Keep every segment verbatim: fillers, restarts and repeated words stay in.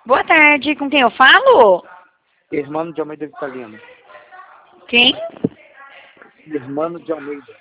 Boa tarde, com quem eu falo? Irmão de Almeida Vitalino. Quem? Irmão de Almeida.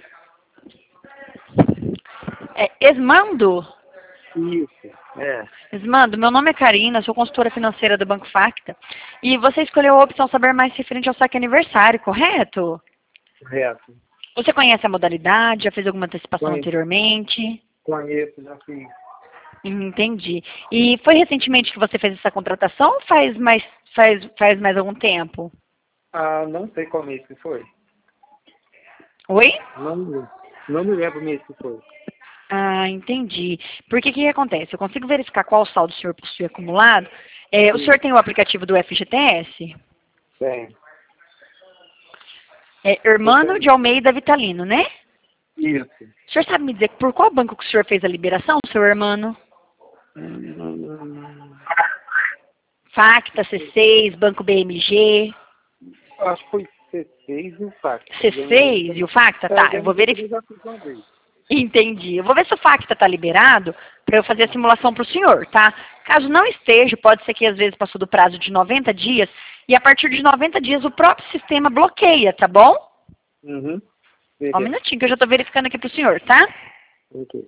É Esmando? Isso, é. Esmando, meu nome é Karina, sou consultora financeira do Banco Facta. E você escolheu a opção saber mais referente ao saque aniversário, correto? Correto. Você conhece a modalidade? Já fez alguma antecipação Conheço, anteriormente? conheço, já fiz. Entendi. E foi recentemente que você fez essa contratação ou faz mais, faz, faz mais algum tempo? Ah, não sei qual mês que foi. Oi? Não, me- não me lembro o mês que foi. Ah, entendi. Porque o que, que acontece? Eu consigo verificar qual saldo o senhor possui acumulado. É, o Sim, senhor tem o aplicativo do F G T S? tem. É Eu Hermano tenho. de Almeida Vitalino, né? Isso. O senhor sabe me dizer por qual banco que o senhor fez a liberação, seu Hermano? Hum, Facta, C seis, Banco B M G. acho que foi C seis e o Facta. C seis e o Facta? É, o Tá, eu vou B M G verificar. também já fiz uma vez. Entendi. Eu vou ver se o Facta está liberado para eu fazer a simulação para o senhor, tá? Caso não esteja, pode ser que às vezes passou do prazo de noventa dias e a partir de noventa dias o próprio sistema bloqueia, tá bom? Uhum. Só um Beleza. minutinho que eu já estou verificando aqui para o senhor, tá? Ok.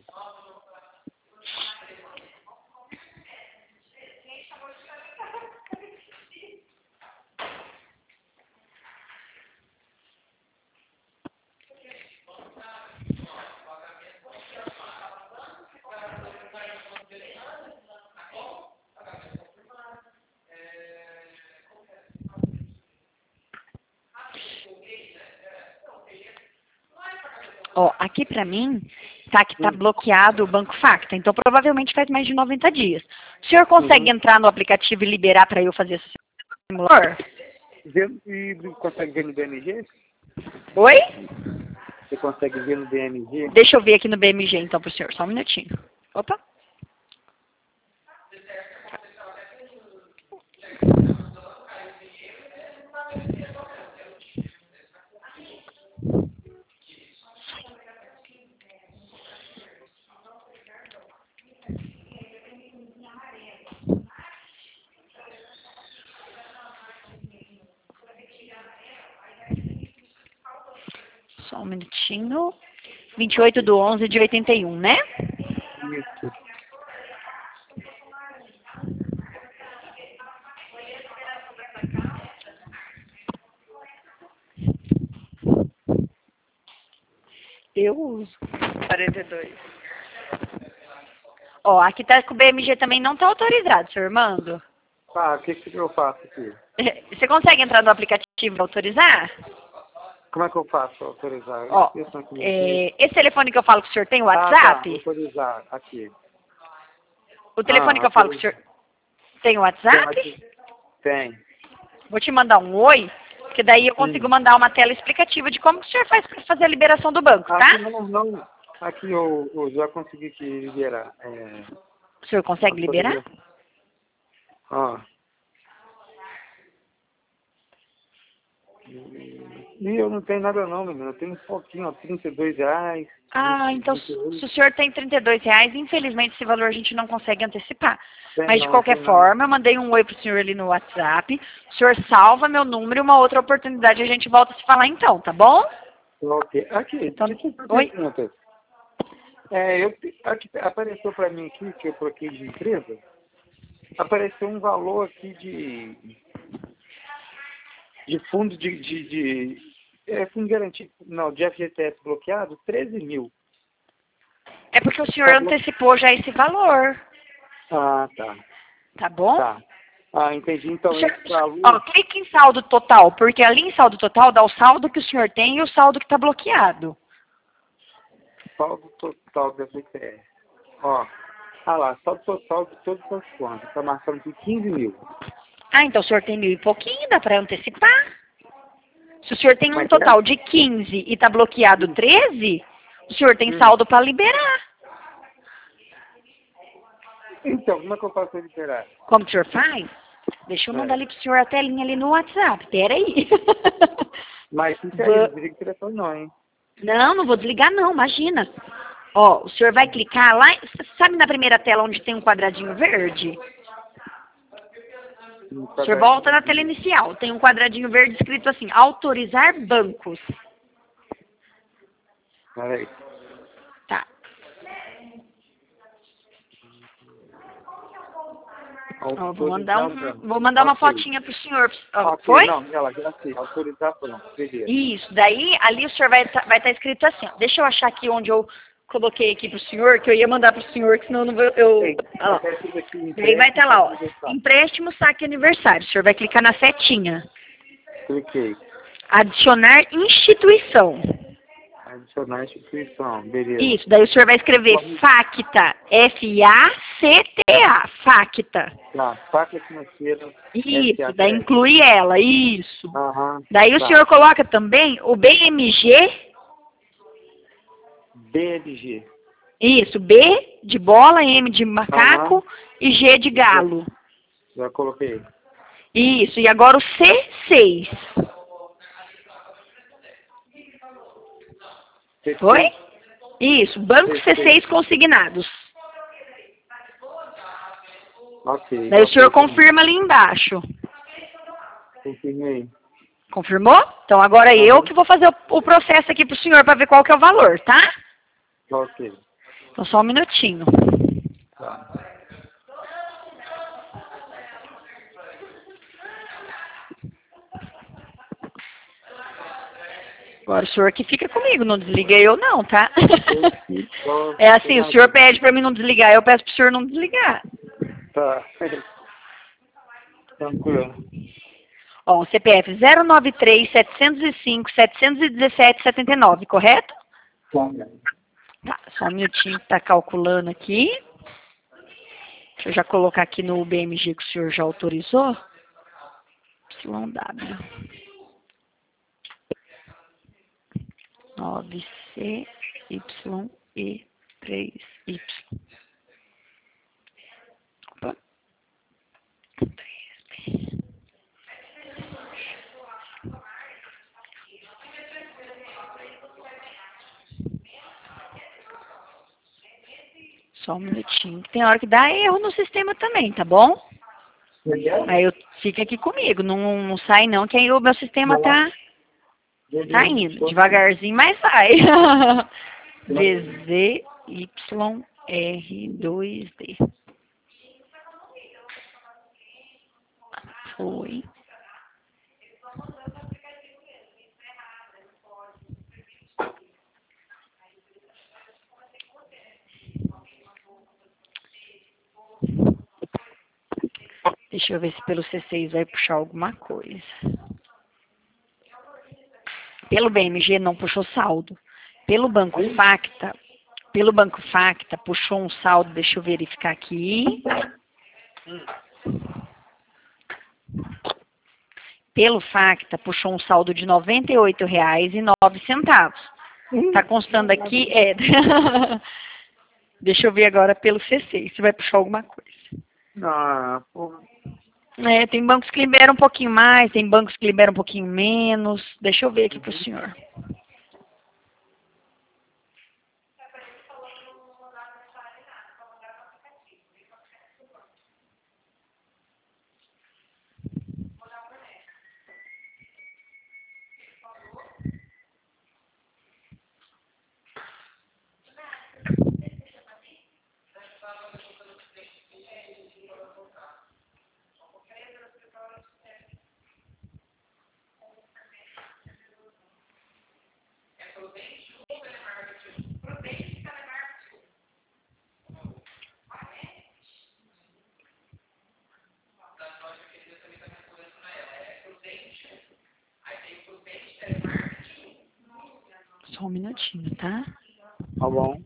Ó, aqui para mim tá que tá Hum. bloqueado o Banco Facta, então provavelmente faz mais de noventa dias. O senhor consegue Uhum. entrar no aplicativo e liberar para eu fazer esse simulador? Vê- E consegue ver no B M G? Oi? Você consegue ver no B M G? Deixa eu ver aqui no B M G então pro senhor, só um minutinho. Opa. Só um minutinho. vinte e oito de onze de oitenta e um, né? Isso. Eu uso. quarenta e dois. Ó, aqui tá que o B M G também não tá autorizado, seu Armando. Tá, o que, que eu faço aqui? Você consegue entrar no aplicativo e autorizar? Como é que eu faço para autorizar? Ó, Isso aqui, aqui. é, esse telefone que eu falo que o senhor tem o Ah, tá. WhatsApp? Autorizar. Aqui. O Ah, telefone que eu falo que o autorizar. senhor tem o Tem, WhatsApp? aqui. Tem. Vou te mandar um oi, porque daí eu consigo Hum. mandar uma tela explicativa de como que o senhor faz para fazer a liberação do banco, Aqui tá? não, não. Aqui eu, eu já consegui te liberar. É, O senhor consegue liberar? autorizar. Ó. E eu não tenho nada não, menino. Eu tenho um pouquinho, ó, trinta e dois reais. Ah, então vinte e oito. se o senhor tem trinta e dois reais, infelizmente esse valor a gente não consegue antecipar. Tem Mas de não, qualquer tem não. forma, eu mandei um oi pro senhor ali no WhatsApp. O senhor salva meu número e uma outra oportunidade a gente volta a se falar então, tá bom? Ok. Aqui, Então, deixa eu fazer uma oi? pergunta. É, eu, aqui, apareceu para mim aqui, que eu troquei de empresa, apareceu um valor aqui de, de fundo de, de, de é, fundo garantido, não, de F G T S bloqueado, treze mil. É porque o senhor Tá blo... antecipou já esse valor, Ah, tá, tá bom? tá. Ah, entendi. Então, O senhor, esse valor, ó, clique em saldo total, porque ali em saldo total dá o saldo que o senhor tem e o saldo que está bloqueado. saldo total da F G T S. Ó, ah lá, saldo total de todas as contas, está marcando de quinze mil. Ah, então o senhor tem mil e pouquinho, dá para antecipar. Se o senhor tem Como um é que é? total de quinze e está bloqueado treze, o senhor tem Hum. saldo para liberar. Então, como é que eu faço para liberar? Como que o senhor faz? Deixa eu mandar É. ali pro senhor a telinha ali no WhatsApp. Pera aí. Mas fica aí, não desliga o telefone não, hein? Não, não vou desligar não, imagina. Ó, o senhor vai clicar lá, sabe na primeira tela onde tem um quadradinho verde? no O senhor volta na tela quadradinho. inicial. Tem um quadradinho verde escrito assim, autorizar bancos. Peraí. Tá. Ó, vou mandar, um, Autorizar banco. vou mandar uma Ok. fotinha pro senhor. Ó, Ok, foi? não, ela já sei. Autorizar banco. Beleza. Isso. Daí, ali o senhor vai estar vai tá escrito assim, ó. Deixa eu achar aqui onde eu coloquei aqui pro senhor, que eu ia mandar pro senhor, que senão eu não vou... Eu, Tem. ó. Até tudo aqui. Daí vai estar lá, ó. Empréstimo, Empréstimo, saque aniversário. O senhor vai clicar na setinha. cliquei. Adicionar instituição. Adicionar instituição. Beleza. Isso, daí o senhor vai escrever FACTA, F A C T A, FACTA. Tá. Faca financeira. Isso, daí inclui ela, isso. Aham. Daí o Tá. senhor coloca também o B M G, B L G. isso, B de bola, M de macaco Aham. e G de galo. Já coloquei. Isso, e agora o C seis. Foi? Isso, banco C seis consignados. Ok. Daí o ok, senhor também. confirma ali embaixo. Confirmei. Confirmou? Então agora eu Aham. que vou fazer o, o processo aqui pro senhor para ver qual que é o valor, tá? Ok. Então só um minutinho. Tá. Agora o senhor que fica comigo, não desliguei eu não, tá? Só- É assim, o senhor pede para mim não desligar, eu peço pro senhor não desligar. Tá. Tranquilo. Ó, o C P F zero nove três, setecentos e cinco, setecentos e dezessete, setenta e nove, correto? Tá, só um minutinho que tá calculando aqui. Deixa eu já colocar aqui no B M G que o senhor já autorizou. Y W. nove C Y E três Y. Opa. Só um minutinho. Tem hora que dá erro no sistema também, tá bom? Aí eu fica aqui comigo, não, não sai não, que aí o meu sistema tá, tá indo. Devagarzinho, mas sai. V Z Y R dois D. Foi. Deixa eu ver se pelo C seis vai puxar alguma coisa. Pelo B M G não puxou saldo. Pelo Banco Facta, pelo Banco Facta puxou um saldo, deixa eu verificar aqui. Pelo Facta puxou um saldo de noventa e oito reais e nove centavos. Tá constando aqui, é. Deixa eu ver agora pelo C seis, se vai puxar alguma coisa. Ah, porra. É, tem bancos que liberam um pouquinho mais, tem bancos que liberam um pouquinho menos. Deixa eu ver aqui pro senhor. Só um minutinho, tá? Tá bom.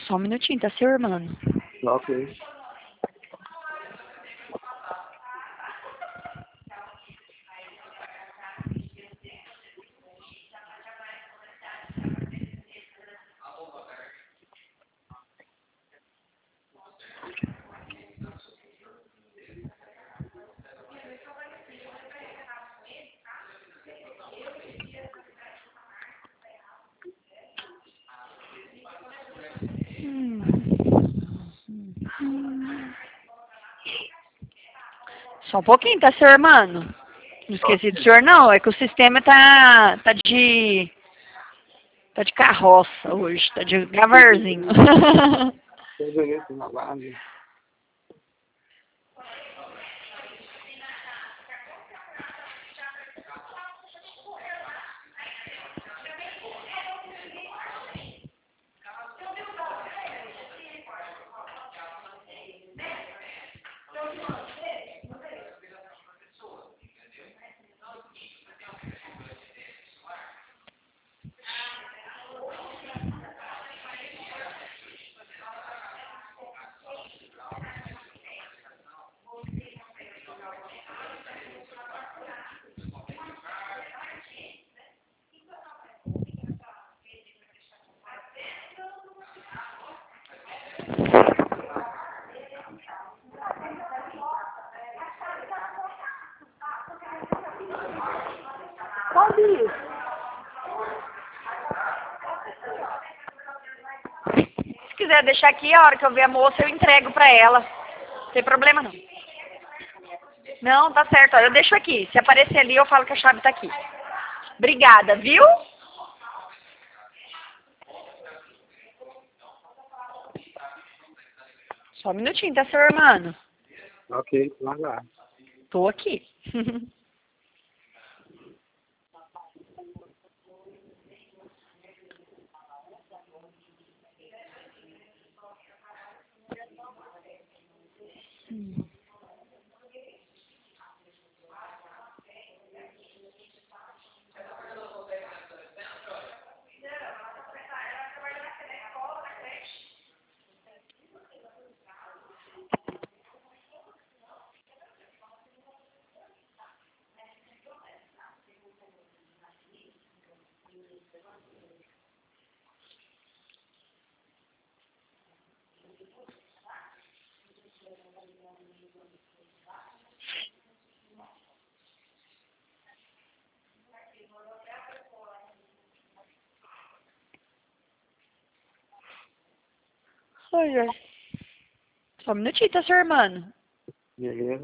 Só um minutinho, tá, seu irmão? Ok. Hum. Só um pouquinho, tá, seu irmão? Não esqueci do senhor, não. É que o sistema tá, tá de... Tá de carroça hoje, tá de gavarzinho. Beleza, na base. Se quiser deixar aqui, a hora que eu ver a moça, eu entrego pra ela. Não tem problema, não. Não, tá certo. Ó, eu deixo aqui. Se aparecer ali, eu falo que a chave tá aqui. Obrigada, viu? Só um minutinho, tá, seu irmão? Ok, lá lá. Tô aqui. Oi, oi. Só um minutinho, tá, seu irmão? Beleza.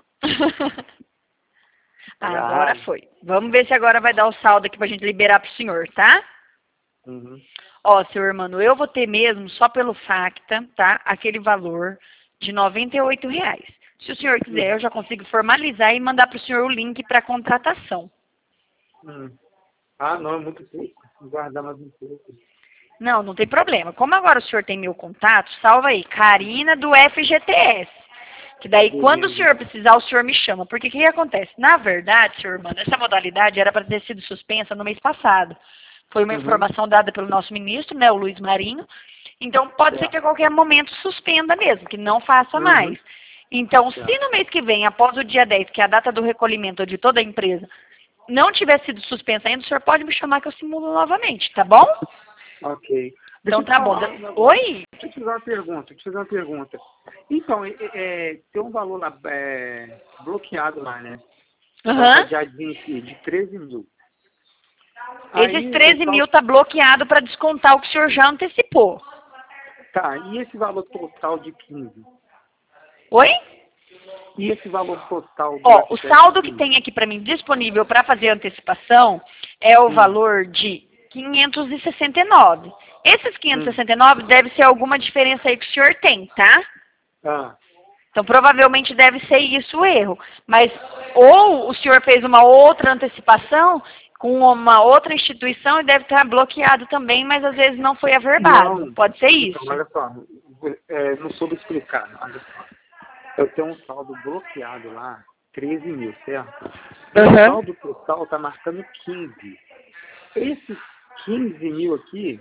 Ah, agora foi. Vamos ver se agora vai dar o saldo aqui pra gente liberar pro senhor, tá? Uhum. Ó, seu irmão, eu vou ter mesmo, só pelo Facta, tá? Aquele valor de noventa e oito reais. Se o senhor quiser, eu já consigo formalizar e mandar pro senhor o link pra contratação. Hum. Ah, não, é muito pouco. Vou guardar mais um pouco. Não, não tem problema. Como agora o senhor tem meu contato, salva aí, Karina do F G T S. Que daí, quando o senhor precisar, o senhor me chama. Porque o que, que acontece? Na verdade, senhor irmão, essa modalidade era para ter sido suspensa no mês passado. Foi uma Uhum. informação dada pelo nosso ministro, né, o Luiz Marinho. Então, pode É. ser que a qualquer momento suspenda mesmo, que não faça Uhum. mais. Então, É. se no mês que vem, após o dia dez, que é a data do recolhimento de toda a empresa, não tiver sido suspensa ainda, o senhor pode me chamar que eu simulo novamente, tá bom? Ok. Então Deixa eu tá bom. falar um negócio. Oi? Deixa eu te fazer uma pergunta, deixa eu te fazer uma pergunta. Então, é, é, tem um valor lá, é, bloqueado lá, né? Aham. Já de, de treze mil. Esses Aí, treze o tal- mil tá bloqueado para descontar o que o senhor já antecipou. Tá, e esse valor total de quinze? Oi? E esse valor total do Ó, o F T S saldo que quinze? tem aqui para mim disponível para fazer a antecipação é o Hum. valor de quinhentos e sessenta e nove. Esses quinhentos e Hum. sessenta e nove deve ser alguma diferença aí que o senhor tem, tá? Ah, Então, provavelmente deve ser isso o erro. Mas, ou o senhor fez uma outra antecipação com uma outra instituição e deve estar bloqueado também, mas às vezes não foi averbado. não. Pode ser Então, isso. olha só, é, não soube explicar. Olha só. Eu tenho um saldo bloqueado lá, treze mil, certo? E o Aham. saldo total tá marcando quinze. Esses quinze mil aqui,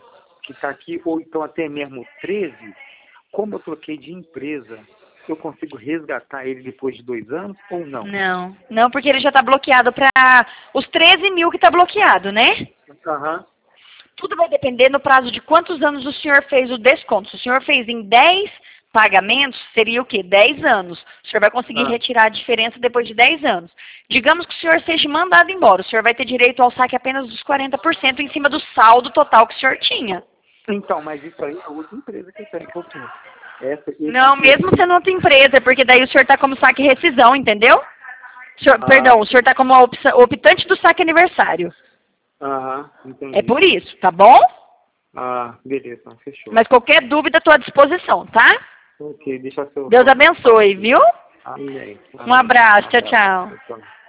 que está aqui, ou então até mesmo treze, como eu troquei de empresa, eu consigo resgatar ele depois de dois anos ou não? Não, não, porque ele já está bloqueado para os treze mil que está bloqueado, né? Aham. Tudo vai depender no prazo de quantos anos o senhor fez o desconto. Se o senhor fez em dez pagamentos, seria o quê? dez anos. O senhor vai conseguir Ah. retirar a diferença depois de dez anos. Digamos que o senhor seja mandado embora. O senhor vai ter direito ao saque apenas dos quarenta por cento em cima do saldo total que o senhor tinha. Então, mas isso aí é outra empresa que eu tenho, que eu tenho. Essa, esse Não, aqui- mesmo sendo outra empresa, porque daí o senhor está como saque rescisão, entendeu? O senhor, Ah. Perdão, o senhor está como a opção- optante do saque aniversário. Aham, entendi. É por isso, tá bom? Ah, beleza, então, fechou. Mas qualquer dúvida, estou à disposição, tá? Ok, deixa seu... Deus abençoe, viu? Amém. Um abraço, tchau, tchau. Tchau.